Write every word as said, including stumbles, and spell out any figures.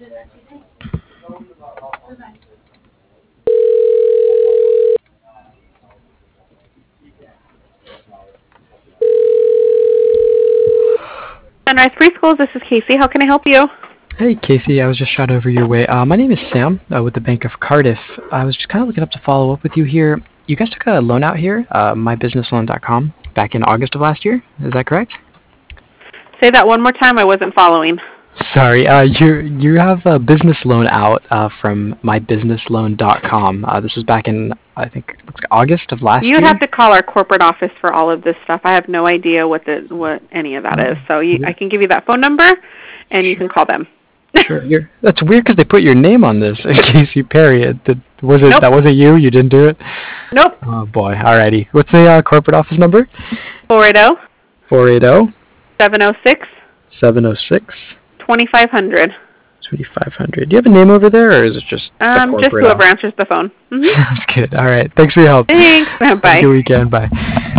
Sunrise Preschools, this is Casey. How can I help you? Hey, Casey. I was just shot over your way. Uh, my name is Sam uh, with the Bank of Cardiff. I was just kind of looking up to follow up with you here. You guys took a loan out here, uh, my business loan dot com, back in August of last year. Is that correct? Say that one more time. I wasn't following. Sorry. Uh, you you have a business loan out uh, from my business loan dot com. Uh, this was back in, I think, it looks like August of last You'd year. You'd have to call our corporate office for all of this stuff. I have no idea what the what any of that is. So you, I can give you that phone number, and you can call them. Sure. You're, that's weird because they put your name on this, Casey Perry. It, did, was it nope. That wasn't you? You didn't do it? Nope. Oh boy. Alrighty. What's the uh, corporate office number? Four eight zero. Four eight zero. Seven zero six. Seven zero six. Twenty five hundred. Twenty five hundred. Do you have a name over there, or is it just um just whoever office? Answers the phone? Mm-hmm. Sounds good. All right. Thanks for your help. Thanks. Bye. Have a good weekend. Bye.